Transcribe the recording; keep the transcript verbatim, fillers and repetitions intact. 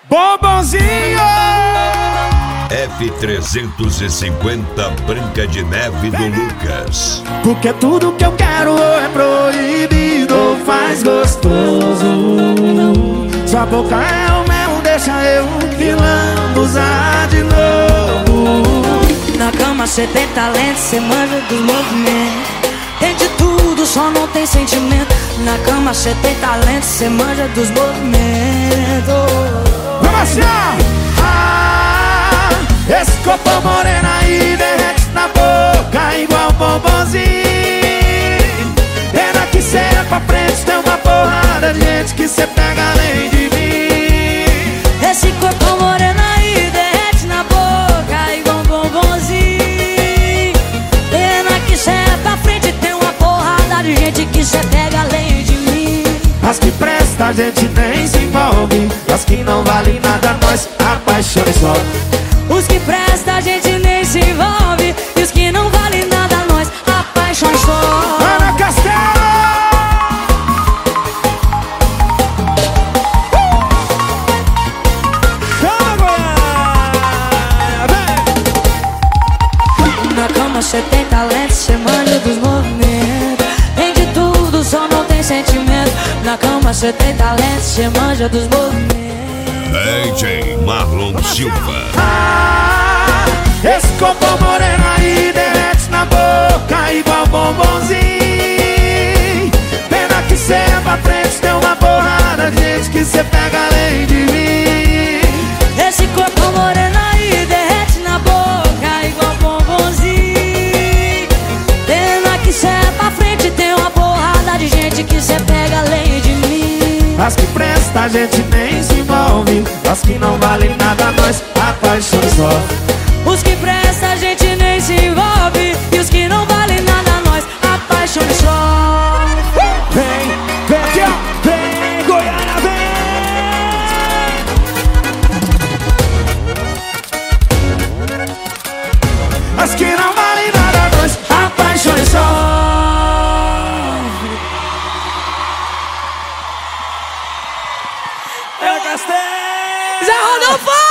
Bombonzinho F trezentos e cinquenta Branca de Neve do Lucas. Porque tudo que eu quero é proibido ou faz gostoso. Sua boca é o mel, deixa eu que lambuzar de novo. Na cama cê tem talento, cê manja dos movimentos. Tem de tudo, só não tem sentimento. Na cama cê tem talento, cê manja dos movimentos. Vamos assim, ah, esse corpo moreno aí derrete na boca igual bombonzinho. Pena que cê é pra frente, tem uma porrada de gente que cê pega além de mim. Esse corpo moreno aí derrete na boca igual bombonzinho. Pena que cê é pra frente, tem uma porrada de gente que cê pega além de mim. As que presta a gente nem se envolve, as que não valem nada nós apaixona só. Os que presta a gente nem se envolve, e os que não valem nada nós apaixona só. Ana Castelo! Chama Goiânia, vem! Na cama cê tem talento, cê manja dos movimentos. Tem de tudo, só não tem sentimento. Na cama cê tem talento, cê manja dos movimentos. D J Marlon Silva. Ah, esse corpo moreno aí derrete na boca igual bombonzinho. Pena que cê é pra frente, tem uma porrada de gente que cê pega além de mim. Esse corpo moreno aí derrete na boca igual bombonzinho. Pena que cê é pra frente, tem uma porrada de gente que cê pega além de mim. As que presta a gente nem se envolve, as que não valem nada nós apaixona só. Os que presta a gente nem se envolve, e os que não valem nada nós apaixona só. Vem, vem, aqui, ó. Vem, Goiânia, vem. As que não valem nada nós apaixona só. Zé Rodolfo!